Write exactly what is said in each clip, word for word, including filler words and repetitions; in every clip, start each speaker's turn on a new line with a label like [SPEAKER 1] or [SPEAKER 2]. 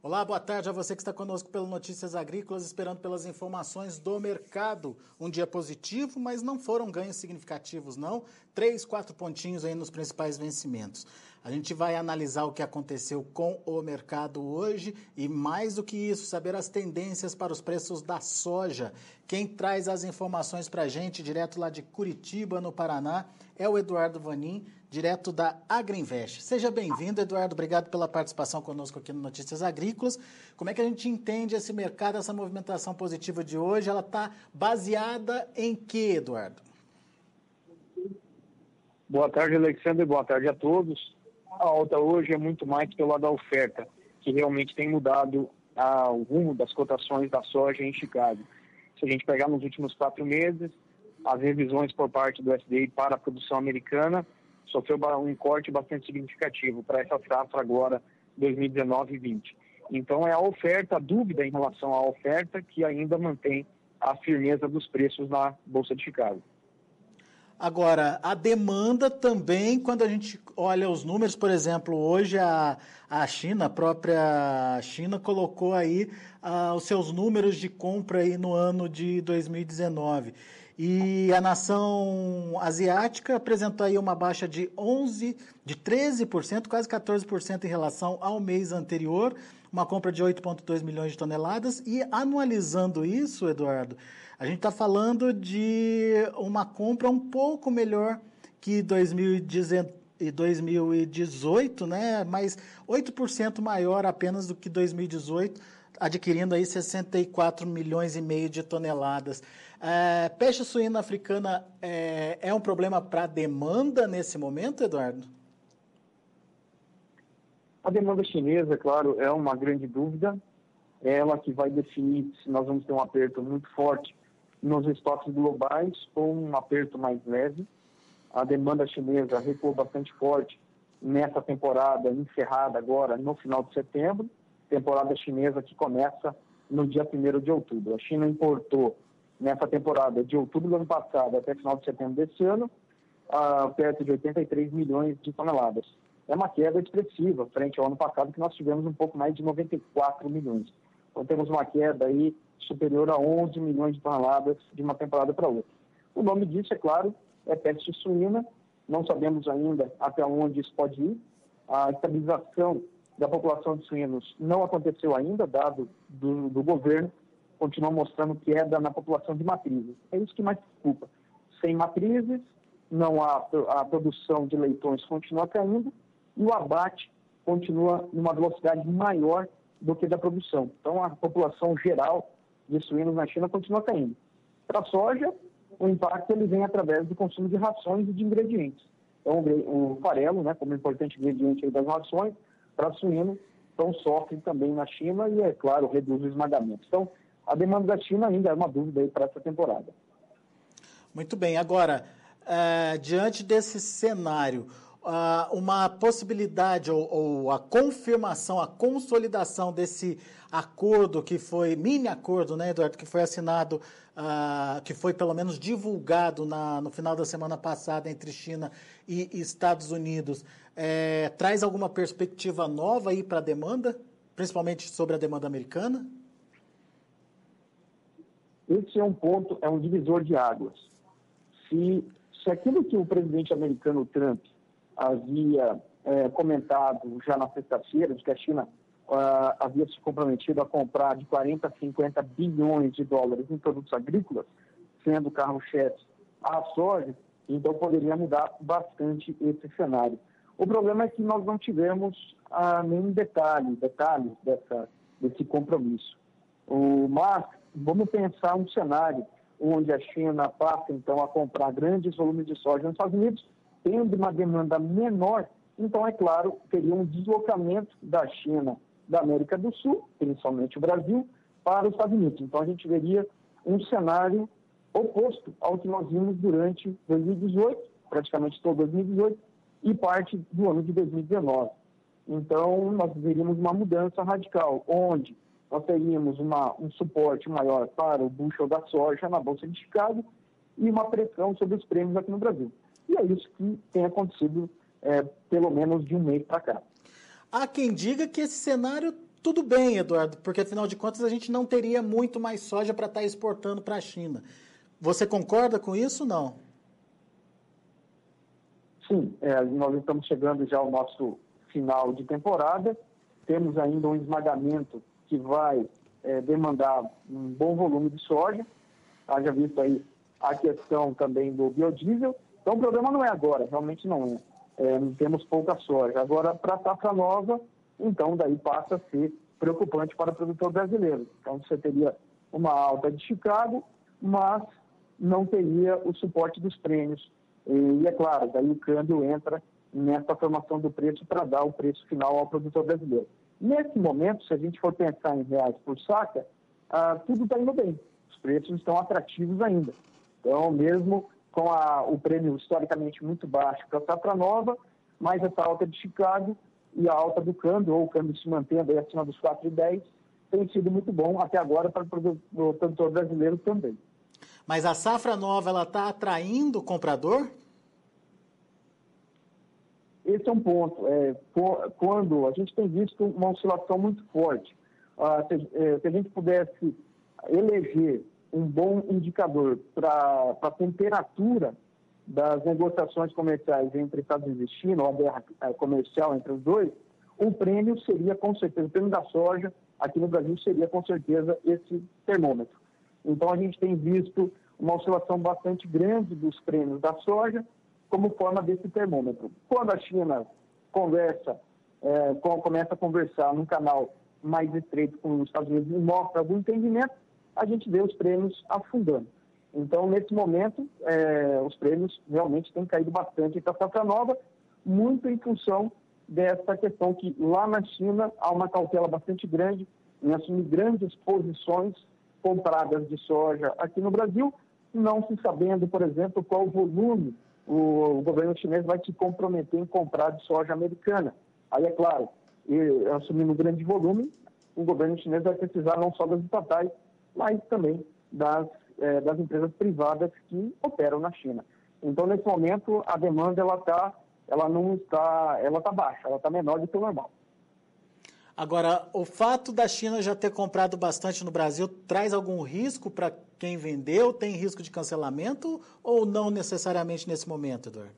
[SPEAKER 1] Olá, boa tarde a você que está conosco pelo Notícias Agrícolas, esperando pelas informações do mercado. Um dia positivo, mas não foram ganhos significativos, não. Três, quatro pontinhos aí nos principais vencimentos. A gente vai analisar o que aconteceu com o mercado hoje e, mais do que isso, saber as tendências para os preços da soja. Quem traz as informações para a gente, direto lá de Curitiba, no Paraná, é o Eduardo Vanin, direto da Agriinvest. Seja bem-vindo, Eduardo. Obrigado pela participação conosco aqui no Notícias Agrícolas. Como é que a gente entende esse mercado, essa movimentação positiva de hoje? Ela está baseada em quê, Eduardo?
[SPEAKER 2] Boa tarde, Alexandre. Boa tarde a todos. A alta hoje é muito mais pelo lado da oferta, que realmente tem mudado ah, o rumo das cotações da soja em Chicago. Se a gente pegar nos últimos quatro meses, as revisões por parte do U S D A para a produção americana sofreu um corte bastante significativo para essa safra agora, dois mil e dezenove e vinte. Então é a oferta, a dúvida em relação à oferta que ainda mantém a firmeza dos preços na Bolsa de Chicago.
[SPEAKER 1] Agora, a demanda também, quando a gente olha os números, por exemplo, hoje a, a China, a própria China, colocou aí ah, os seus números de compra aí no ano de dois mil e dezenove. E a nação asiática apresentou aí uma baixa de onze, de treze por cento, quase quatorze por cento em relação ao mês anterior, uma compra de oito vírgula dois milhões de toneladas. E anualizando isso, Eduardo, a gente está falando de uma compra um pouco melhor que dois mil e dezoito, né? Mas oito por cento maior apenas do que dois mil e dezoito, adquirindo aí sessenta e quatro milhões e meio de toneladas. É, peixe suína africana é, é um problema para a demanda nesse momento, Eduardo?
[SPEAKER 2] A demanda chinesa, claro, é uma grande dúvida. É ela que vai definir se nós vamos ter um aperto muito forte nos estoques globais ou um aperto mais leve. A demanda chinesa recuou bastante forte nessa temporada encerrada agora no final de setembro, temporada chinesa que começa no dia primeiro de outubro. A China importou nessa temporada de outubro do ano passado até final de setembro desse ano, uh, perto de oitenta e três milhões de toneladas. É uma queda expressiva frente ao ano passado, que nós tivemos um pouco mais de noventa e quatro milhões. Então temos uma queda aí superior a onze milhões de toneladas de uma temporada para outra. O nome disso, é claro, é peste suína. Não sabemos ainda até onde isso pode ir. A estabilização da população de suínos não aconteceu ainda, dado do, do governo, continua mostrando queda na população de matrizes. É isso que mais preocupa. Sem matrizes, não há, a produção de leitões continua caindo e o abate continua numa velocidade maior do que da produção. Então, a população geral de suínos na China continua caindo. Para a soja, o impacto ele vem através do consumo de rações e de ingredientes. Então, o farelo, né, como importante ingrediente aí das rações, para suíno, então sofre também na China e, é claro, reduz o esmagamento. Então, a demanda da China ainda é uma dúvida aí para essa temporada.
[SPEAKER 1] Muito bem. Agora, uh, diante desse cenário, uh, uma possibilidade ou, ou a confirmação, a consolidação desse acordo que foi, mini acordo, né, Eduardo, que foi assinado, uh, que foi pelo menos divulgado na, no final da semana passada entre China e Estados Unidos, é, traz alguma perspectiva nova aí para a demanda, principalmente sobre a demanda americana?
[SPEAKER 2] Esse é um ponto, é um divisor de águas. Se, se aquilo que o presidente americano Trump havia é, comentado já na sexta-feira, de que a China uh, havia se comprometido a comprar de quarenta a cinquenta bilhões de dólares em produtos agrícolas, sendo carro-chefe a soja, então poderia mudar bastante esse cenário. O problema é que nós não tivemos uh, nenhum detalhe, detalhes dessa, desse compromisso. O, mas vamos pensar um cenário onde a China passa, então, a comprar grandes volumes de soja nos Estados Unidos, tendo uma demanda menor, então, é claro, teria um deslocamento da China da América do Sul, principalmente o Brasil, para os Estados Unidos. Então, a gente veria um cenário oposto ao que nós vimos durante dois mil e dezoito, praticamente todo dois mil e dezoito, e parte do ano de dois mil e dezenove. Então, nós veríamos uma mudança radical, onde nós teríamos uma, um suporte maior para o bushel da soja na Bolsa de Chicago e uma pressão sobre os prêmios aqui no Brasil. E é isso que tem acontecido é, pelo menos de um mês para cá.
[SPEAKER 1] Há quem diga que esse cenário tudo bem, Eduardo, porque afinal de contas a gente não teria muito mais soja para estar exportando para a China. Você concorda com isso ou não?
[SPEAKER 2] Sim, é, nós estamos chegando já ao nosso final de temporada, temos ainda um esmagamento que vai é, demandar um bom volume de soja, haja visto aí a questão também do biodiesel, então o problema não é agora, realmente não é, é temos pouca soja. Agora, para a safra nova, então daí passa a ser preocupante para o produtor brasileiro. Então você teria uma alta de Chicago, mas não teria o suporte dos prêmios. E é claro, daí o câmbio entra nessa formação do preço para dar o preço final ao produtor brasileiro. Nesse momento, se a gente for pensar em reais por saca, ah, tudo está indo bem. Os preços estão atrativos ainda. Então, mesmo com a, o prêmio historicamente muito baixo para a safra nova, mais essa alta de Chicago e a alta do câmbio, ou o câmbio se mantendo aí acima dos quatro e dez, tem sido muito bom até agora para o produtor brasileiro também.
[SPEAKER 1] Mas a safra nova, ela está atraindo o comprador?
[SPEAKER 2] Esse é um ponto. É, quando a gente tem visto uma oscilação muito forte, ah, se, é, se a gente pudesse eleger um bom indicador para a temperatura das negociações comerciais entre Estados Unidos e China, ou a guerra comercial entre os dois, o prêmio seria com certeza, o prêmio da soja aqui no Brasil seria com certeza esse termômetro. Então a gente tem visto uma oscilação bastante grande dos prêmios da soja como forma desse termômetro. Quando a China conversa, é, começa a conversar num canal mais estreito com os Estados Unidos e mostra algum entendimento, a gente vê os prêmios afundando. Então, nesse momento, é, os prêmios realmente têm caído bastante para a safra nova, muito em função dessa questão que lá na China há uma cautela bastante grande em assumir grandes posições compradas de soja aqui no Brasil, não se sabendo, por exemplo, qual volume o, o governo chinês vai se comprometer em comprar de soja americana. Aí, é claro, e, assumindo um grande volume, o governo chinês vai precisar não só das estatais, mas também das, eh, das empresas privadas que operam na China. Então, nesse momento, a demanda ela tá, ela não está, ela está baixa, ela está menor do que o normal.
[SPEAKER 1] Agora, o fato da China já ter comprado bastante no Brasil traz algum risco para quem vendeu? Tem risco de cancelamento ou não necessariamente nesse momento, Eduardo?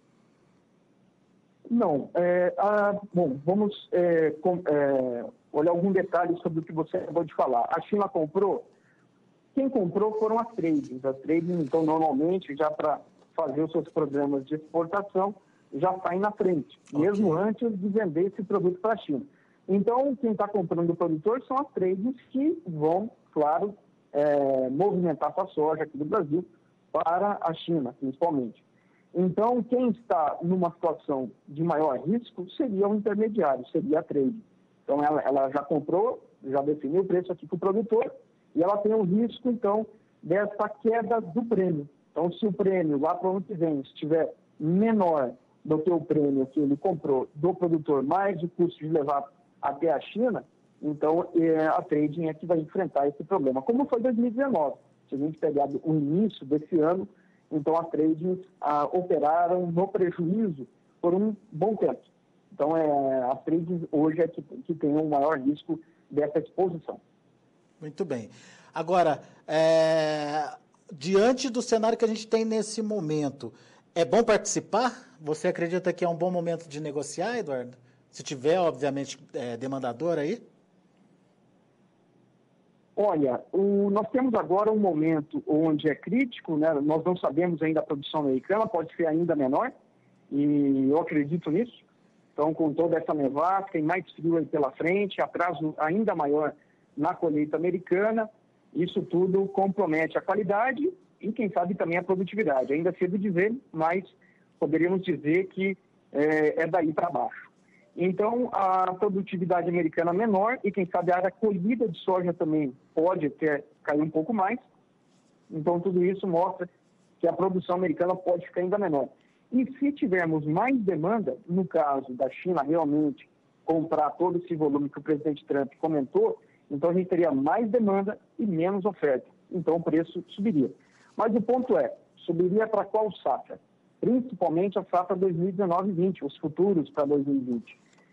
[SPEAKER 2] Não. É, a, bom, vamos é, com, é, olhar algum detalhe sobre o que você acabou de falar. A China comprou? Quem comprou foram as tradings. As tradings, então, normalmente, já para fazer os seus programas de exportação, já saem na frente, okay, mesmo antes de vender esse produto para a China. Então, quem está comprando o produtor são as tradings que vão, claro, é, movimentar essa soja aqui do Brasil para a China, principalmente. Então, quem está numa situação de maior risco seria o intermediário, seria a trade. Então, ela, ela já comprou, já definiu o preço aqui para o produtor e ela tem o risco, então, dessa queda do prêmio. Então, se o prêmio lá para o ano que vem estiver menor do que o prêmio que ele comprou do produtor, mais o custo de levar até a China, então é, a trading é que vai enfrentar esse problema. Como foi dois mil e dezenove, se a gente pegar o início desse ano, então as tradings ah, operaram no prejuízo por um bom tempo. Então é, as tradings hoje é que, que tem o maior risco dessa exposição.
[SPEAKER 1] Muito bem. Agora, é, diante do cenário que a gente tem nesse momento, é bom participar? Você acredita que é um bom momento de negociar, Eduardo? Se tiver, obviamente, é, demandador aí?
[SPEAKER 2] Olha, o, nós temos agora um momento onde é crítico, né? Nós não sabemos ainda a produção americana, pode ser ainda menor, e eu acredito nisso. Então, com toda essa nevasca e mais frio aí pela frente, atraso ainda maior na colheita americana, isso tudo compromete a qualidade e, quem sabe, também a produtividade. Ainda é cedo dizer, mas poderíamos dizer que é, é daí para baixo. Então, a produtividade americana menor e, quem sabe, a área colhida de soja também pode ter cair um pouco mais. Então, tudo isso mostra que a produção americana pode ficar ainda menor. E se tivermos mais demanda, no caso da China realmente comprar todo esse volume que o presidente Trump comentou, então a gente teria mais demanda e menos oferta. Então, o preço subiria. Mas o ponto é, subiria para qual safra? Principalmente a safra dois mil e dezenove e vinte, os futuros para dois mil e vinte.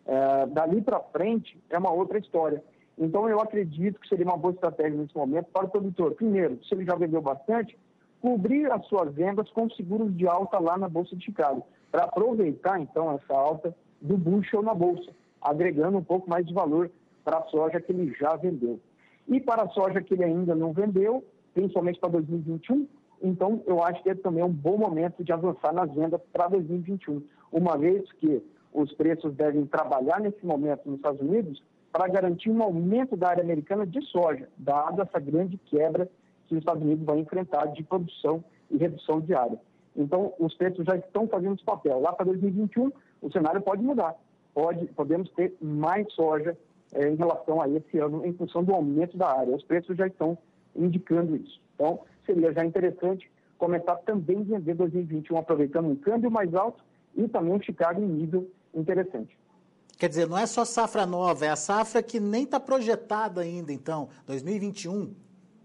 [SPEAKER 2] É, dali para frente é uma outra história. Então, eu acredito que seria uma boa estratégia nesse momento para o produtor. Primeiro, se ele já vendeu bastante, cobrir as suas vendas com seguros de alta lá na Bolsa de Chicago, para aproveitar, então, essa alta do bushel na Bolsa, agregando um pouco mais de valor para a soja que ele já vendeu. E para a soja que ele ainda não vendeu, principalmente para dois mil e vinte e um, então eu acho que é também um bom momento de avançar nas vendas para dois mil e vinte e um, uma vez que os preços devem trabalhar nesse momento nos Estados Unidos para garantir um aumento da área americana de soja, dada essa grande quebra que os Estados Unidos vai enfrentar de produção e redução de área. Então, os preços já estão fazendo esse papel. Lá para dois mil e vinte e um, o cenário pode mudar. Pode, podemos ter mais soja é, em relação a esse ano, em função do aumento da área. Os preços já estão indicando isso. Então, seria já interessante começar também a vender dois mil e vinte e um, aproveitando um câmbio mais alto e também um Chicago em nível interessante.
[SPEAKER 1] Quer dizer, não é só safra nova, é a safra que nem está projetada ainda, então, dois mil e vinte e um.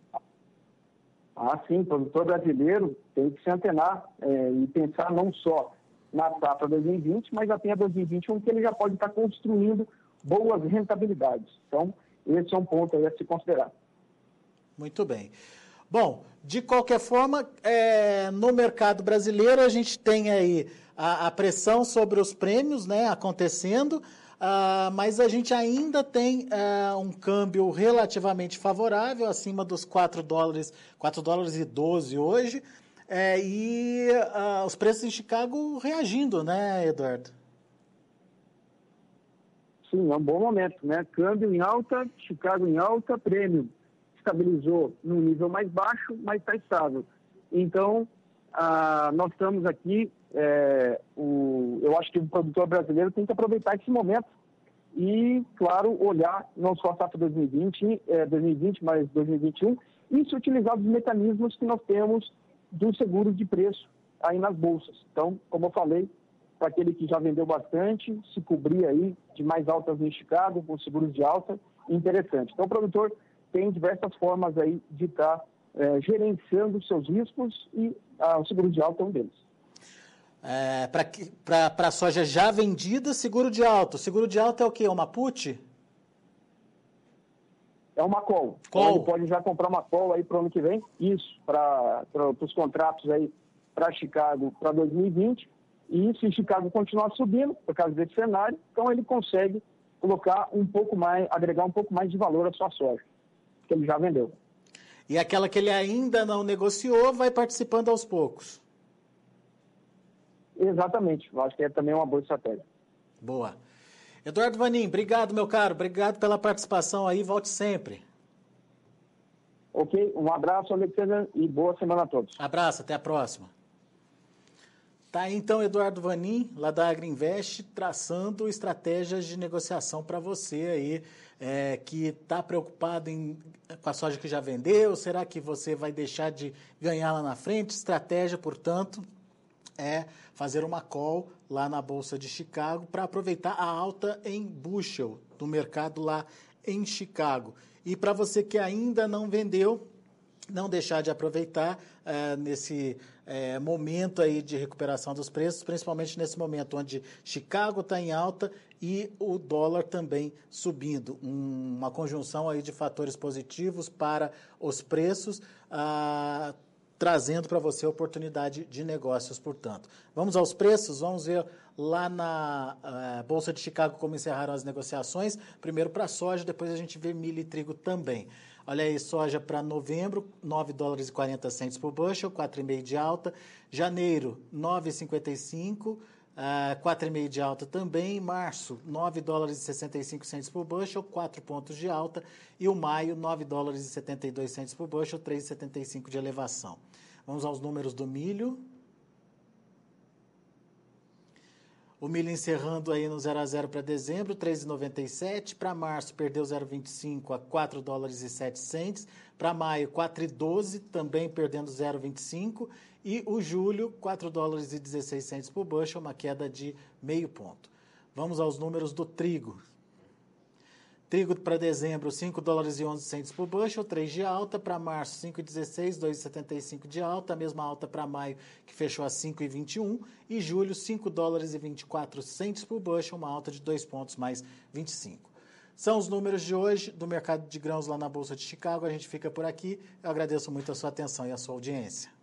[SPEAKER 2] Ah, sim, o produtor brasileiro tem que se antenar é, e pensar não só na safra dois mil e vinte, mas até a dois mil e vinte e um, que ele já pode estar construindo boas rentabilidades. Então, esse é um ponto aí a se considerar.
[SPEAKER 1] Muito bem. Bom, de qualquer forma, é, no mercado brasileiro a gente tem aí a, a pressão sobre os prêmios, né, acontecendo, uh, mas a gente ainda tem uh, um câmbio relativamente favorável, acima dos quatro dólares, quatro dólares e doze hoje, é, e uh, os preços em Chicago reagindo, né, Eduardo?
[SPEAKER 2] Sim, é um bom momento, né? Câmbio em alta, Chicago em alta, prêmio estabilizou num nível mais baixo, mas está estável. Então, ah, nós estamos aqui, é, o, eu acho que o produtor brasileiro tem que aproveitar esse momento e, claro, olhar não só a safra dois mil e vinte, é, dois mil e vinte, mas dois mil e vinte e um, e se utilizar os mecanismos que nós temos dos seguros de preço aí nas bolsas. Então, como eu falei, para aquele que já vendeu bastante, se cobrir aí de mais altas em Chicago, com seguros de alta, interessante. Então, o produtor tem diversas formas aí de estar é, gerenciando os seus riscos e ah, o seguro de alta é um deles.
[SPEAKER 1] É, para a soja já vendida, seguro de alta. Seguro de alta é o quê? Uma put?
[SPEAKER 2] É uma call.
[SPEAKER 1] Call.
[SPEAKER 2] Então, ele pode já comprar uma call aí para o ano que vem. Isso, para os contratos aí para Chicago para dois mil e vinte. E se Chicago continuar subindo, por causa desse cenário, então ele consegue colocar um pouco mais, agregar um pouco mais de valor à sua soja, que ele já vendeu.
[SPEAKER 1] E aquela que ele ainda não negociou, vai participando aos poucos.
[SPEAKER 2] Exatamente. Eu acho que é também uma boa estratégia.
[SPEAKER 1] Boa. Eduardo Vanin, obrigado, meu caro. Obrigado pela participação aí. Volte sempre.
[SPEAKER 2] Ok. Um abraço, Alexandre, e boa semana a todos.
[SPEAKER 1] Abraço. Até a próxima. Tá aí, então, Eduardo Vanin, lá da Agriinvest, traçando estratégias de negociação para você aí, é, que está preocupado em, com a soja que já vendeu. Será que você vai deixar de ganhar lá na frente? Estratégia, portanto, é fazer uma call lá na Bolsa de Chicago para aproveitar a alta em bushel do mercado lá em Chicago. E para você que ainda não vendeu, não deixar de aproveitar é, nesse é, momento aí de recuperação dos preços, principalmente nesse momento onde Chicago está em alta e o dólar também subindo. Um, uma conjunção aí de fatores positivos para os preços, ah, trazendo para você oportunidade de negócios, portanto. Vamos aos preços, vamos ver lá na uh, Bolsa de Chicago como encerraram as negociações. Primeiro para a soja, depois a gente vê milho e trigo também. Olha aí, soja para novembro, nove dólares e quarenta centos por bushel, quatro vírgula cinco de alta. Janeiro, nove vírgula cinquenta e cinco, uh, quatro vírgula cinco de alta também. Março, nove dólares e sessenta e cinco centos por bushel, quatro pontos de alta. E o maio, nove dólares e setenta e dois centos por bushel, três vírgula setenta e cinco de elevação. Vamos aos números do milho. O milho encerrando aí no zero a zero para dezembro, três vírgula noventa e sete. Para março, perdeu zero vírgula vinte e cinco a quatro dólares e sete centos. Para maio, quatro vírgula doze, também perdendo zero vírgula vinte e cinco. E o julho, quatro dólares e dezesseis centos por bushel, uma queda de meio ponto. Vamos aos números do trigo. Trigo para dezembro, cinco dólares e onze centavos por bushel, três de alta. Para março, cinco e dezesseis, dois e setenta e cinco de alta. A mesma alta para maio, que fechou a cinco e vinte e um. E julho, cinco dólares e vinte e quatro centavos por bushel, uma alta de dois pontos mais vinte e cinco. São os números de hoje do mercado de grãos lá na Bolsa de Chicago. A gente fica por aqui. Eu agradeço muito a sua atenção e a sua audiência.